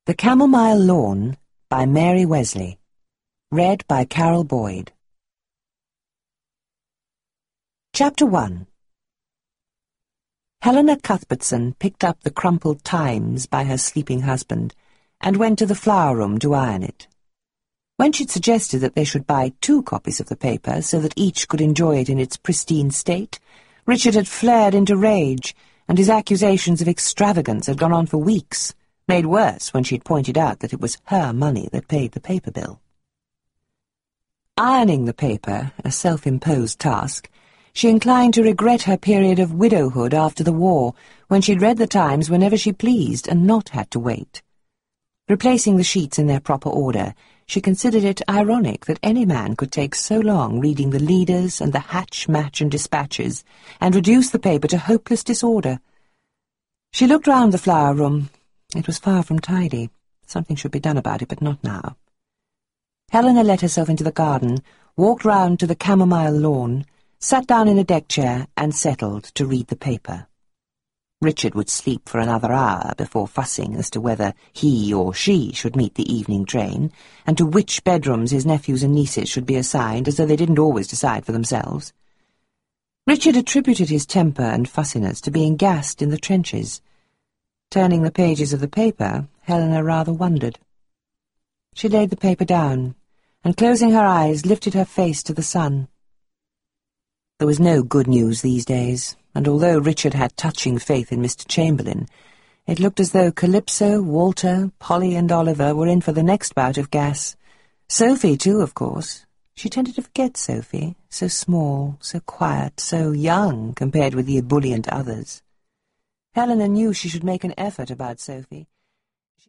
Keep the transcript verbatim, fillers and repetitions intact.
The Chamomile Lawn by Mary Wesley. Read by Carol Boyd. Chapter one. Helena Cuthbertson picked up the crumpled Times by her sleeping husband and went to the flower room to iron it. When she'd suggested that they should buy two copies of the paper so that each could enjoy it in its pristine state, Richard had flared into rage, and his accusations of extravagance had gone on for weeks, made worse when she'd pointed out that it was her money that paid the paper bill. Ironing the paper, a self-imposed task, she inclined to regret her period of widowhood after the war, when she'd read the Times whenever she pleased and not had to wait. Replacing the sheets in their proper order, she considered it ironic that any man could take so long reading the leaders and the hatch, match, and dispatches, and reduce the paper to hopeless disorder. She looked round the flower room. It was far from tidy. Something should be done about it, but not now. Helena let herself into the garden, walked round to the Chamomile Lawn, sat down in a deck chair, and settled to read the paper. Richard would sleep for another hour before fussing as to whether he or she should meet the evening train, and to which bedrooms his nephews and nieces should be assigned, as though they didn't always decide for themselves. Richard attributed his temper and fussiness to being gassed in the trenches. Turning the pages of the paper, Helena rather wondered. She laid the paper down, and closing her eyes, lifted her face to the sun. There was no good news these days, and although Richard had touching faith in Mister Chamberlain, it looked as though Calypso, Walter, Polly and Oliver were in for the next bout of gas. Sophie, too, of course. She tended to forget Sophie, so small, so quiet, so young compared with the ebullient others. Helena knew she should make an effort about Sophie,